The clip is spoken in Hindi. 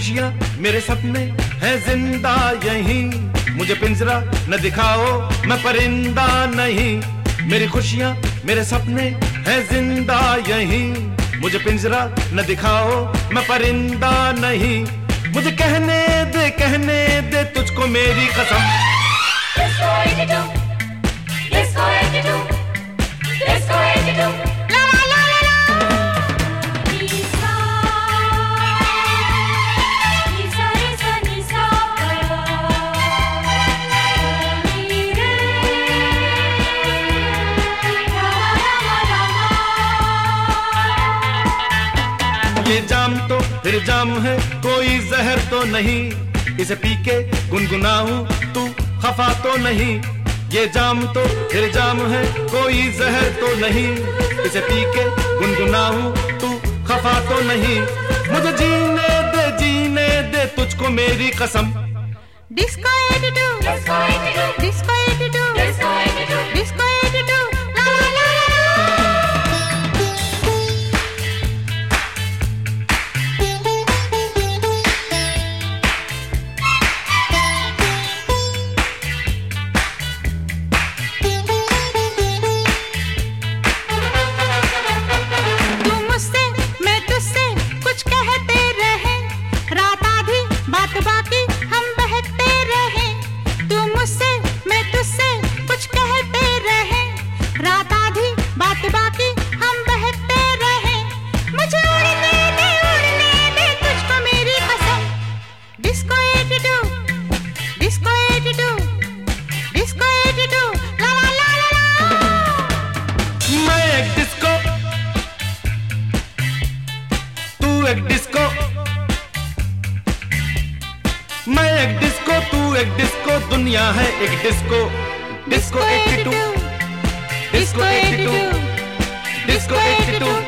खुशियाँ मेरे सपने हैं जिंदा यहीं, मुझे पिंजरा न दिखाओ मैं परिंदा नहीं। मेरी खुशियाँ मेरे सपने हैं जिंदा यहीं, मुझे पिंजरा न दिखाओ मैं परिंदा नहीं। मुझे कहने दे तुझको मेरी कसम। Disco 82, Disco 82, Disco 82. La la la la la. Nisa, Nisa Nisa Nisa. Ni re, Rama Rama Rama. ये जाम तो फिर जाम है, कोई जहर तो नहीं, इसे पी के गुनगुनाऊं तू खफा तो नहीं। ये जाम तो फिर जाम है, कोई जहर तो नहीं, इसे पी के गुनगुनाऊं तू खफा तो नहीं। मुझे जीने दे तुझको मेरी कसम। Disco 82, Disco 82, Disco 82, Disco 82, Disco 82. La la la la. बाकी हम बहते रहे, तू मुझसे मैं तुझसे कुछ कहते रहे, रात आधी बात बाकी हम बहते रहे। मुझे उड़ने दे तुझको मेरी कसम। Disco 82, Disco 82, Disco 82. ला ला ला ला ला। मैं एक डिस्को, तू एक डिस्को, मैं एक डिस्को तू एक डिस्को, दुनिया है एक डिस्को। Disco 82, disco 82, disco 82।